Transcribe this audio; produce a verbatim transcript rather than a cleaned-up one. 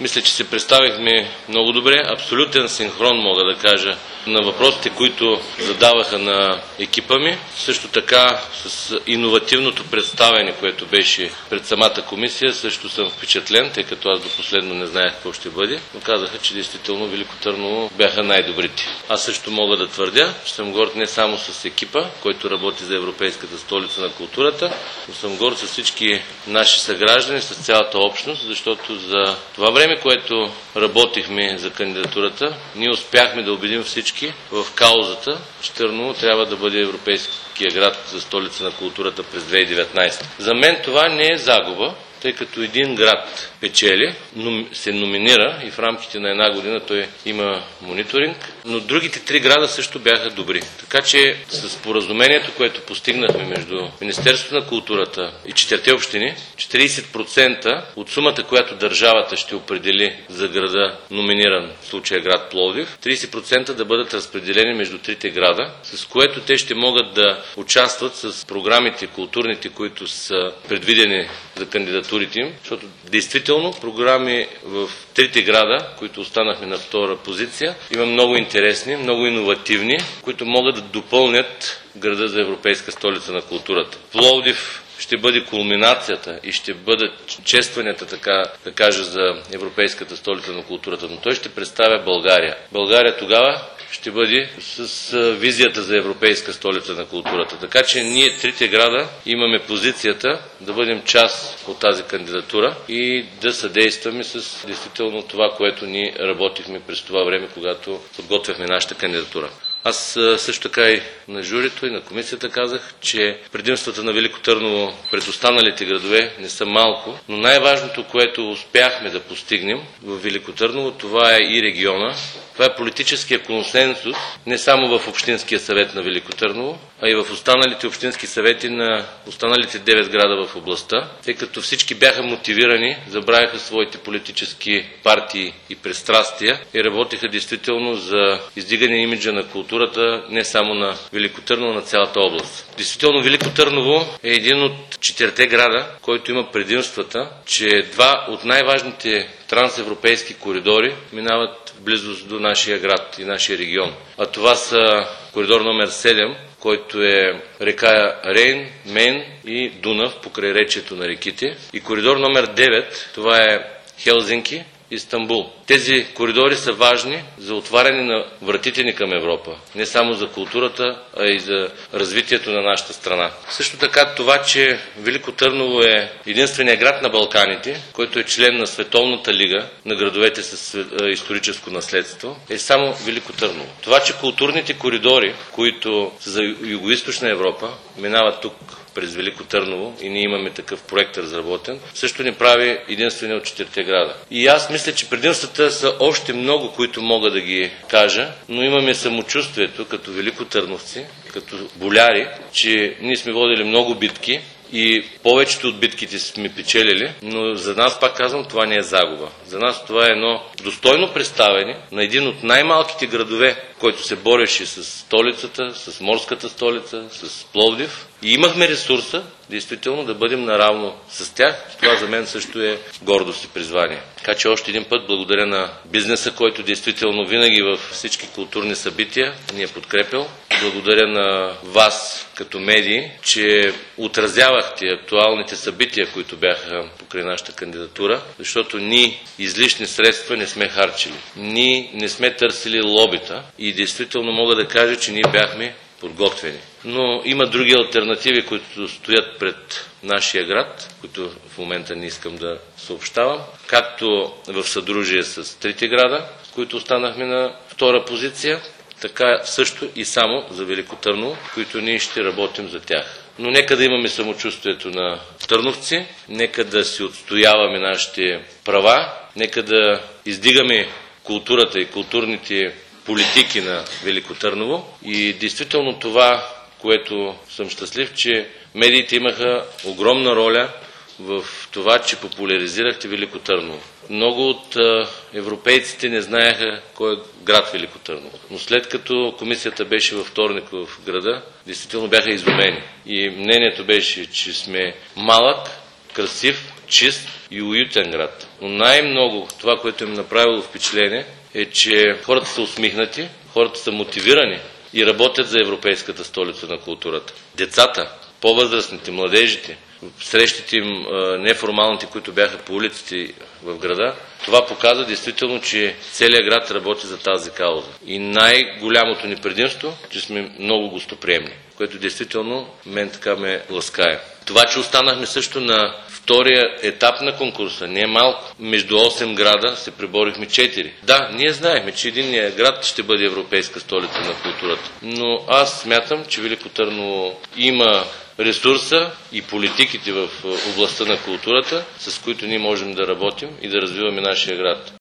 Мисля, че се представихме много добре. Абсолютен синхрон, мога да кажа, на въпросите, които задаваха на екипа ми. Също така с иновативното представяне, което беше пред самата комисия, също съм впечатлен, тъй като аз до последно не знаех какво ще бъде, но казаха, че действително Велико Търново бяха най-добрите. Аз също мога да твърдя, че съм горд не само с екипа, който работи за Европейската столица на културата, но съм горд с всички наши съграждани, с цялата общност, защото за това време, което работихме за кандидатурата, ние успяхме да убедим всички в каузата, че Търново трябва да бъде европейския град за столица на културата през две хиляди и деветнадесета. За мен това не е загуба, тъй като един град печели, се номинира и в рамките на една година той има мониторинг, но другите три града също бяха добри. Така че с споразумението, което постигнахме между Министерството на културата и четирите общини, четиридесет процента от сумата, която държавата ще определи за града номиниран, в случая град Пловдив, тридесет процента да бъдат разпределени между трите града, с което те ще могат да участват с програмите културните, които са предвидени за кандидатурите им, защото действително програми в трите града, които останахме на втора позиция, има много интересни, много иновативни, които могат да допълнят града за европейска столица на културата. Пловдив ще бъде кулминацията и ще бъдат честванията, така да кажа, за европейската столица на културата, но той ще представя България. България тогава ще бъде с визията за европейска столица на културата. Така че ние трите града имаме позицията да бъдем част от тази кандидатура и да съдействаме с действително това, което ние работихме през това време, когато подготвяхме нашата кандидатура. Аз също така и на журито и на комисията казах, че предимствата на Велико Търново пред останалите градове не са малко, но най-важното, което успяхме да постигнем в Велико Търново, това е и региона. Това е политическия консенсус не само в Общинския съвет на Велико Търново, а и в останалите общински съвети на останалите девет града в областта, тъй като всички бяха мотивирани, забравяха своите политически партии и пристрастия и работиха действително за издигане имиджа на културата не само на Велико Търново, на цялата област. Действително Велико Търново е един от четирите града, който има предимствата, че два от най-важните трансевропейски коридори минават в близост до нашия град и нашия регион. А това са коридор номер седем, който е река Рейн, Мейн и Дунав, покрай речието на реките. И коридор номер девет, това е Хелзинки, Истанбул. Тези коридори са важни за отваряне на вратите ни към Европа. Не само за културата, а и за развитието на нашата страна. Също така това, че Велико Търново е единственият град на Балканите, който е член на Световната лига на градовете с историческо наследство, е само Велико Търново. Това, че културните коридори, които са за Югоизточна Европа, минават тук през Велико Търново и ние имаме такъв проект разработен, също ни прави единствения от четирите града. И аз мисля, че предимствата са още много, които мога да ги кажа, но имаме самочувствието като великотърновци, като боляри, че ние сме водили много битки и повечето от битките сме печелили, но за нас, пак казвам, това не е загуба. За нас това е едно достойно представяне на един от най-малките градове, който се бореше с столицата, с морската столица, с Пловдив. И имахме ресурса, действително, да бъдем наравно с тях. Това за мен също е гордост и призвание. Така че още един път благодаря на бизнеса, който действително винаги във всички културни събития ни е подкрепил. Благодаря на вас като медии, че отразявахте актуалните събития, които бяха покрай нашата кандидатура, защото ние излишни средства не сме харчили. Ние не сме търсили лобита и действително мога да кажа, че ние бяхме подготвени. Но има други алтернативи, които стоят пред нашия град, които в момента не искам да съобщавам, както в съдружие с трите града, с които останахме на втора позиция, така също и само за Велико Търново, които ние ще работим за тях. Но нека да имаме самочувствието на търновци, нека да си отстояваме нашите права, нека да издигаме културата и културните политики на Велико Търново. И действително това, което съм щастлив, че медиите имаха огромна роля в това, че популяризирахте Велико Търново. Много от а, европейците не знаеха кой е град Велико Търново. Но след като комисията беше във вторник в града, действително бяха изумени. И мнението беше, че сме малък, красив, чист и уютен град. Но най-много това, което им направило впечатление, е, че хората са усмихнати, хората са мотивирани и работят за европейската столица на културата. Децата, по-възрастните, младежите, срещите им неформалните, които бяха по улиците в града, това показва действително, че целият град работи за тази кауза. И най-голямото ни предимство, че сме много гостоприемни, което действително мен така ме ласкае. Това, че останахме също на втория етап на конкурса, не е малко. Между осем града се преборихме четири. Да, ние знаехме, че единният град ще бъде европейска столица на културата. Но аз смятам, че Велико Търново има ресурса и политиките в областта на културата, с които ние можем да работим и да развиваме нашия град.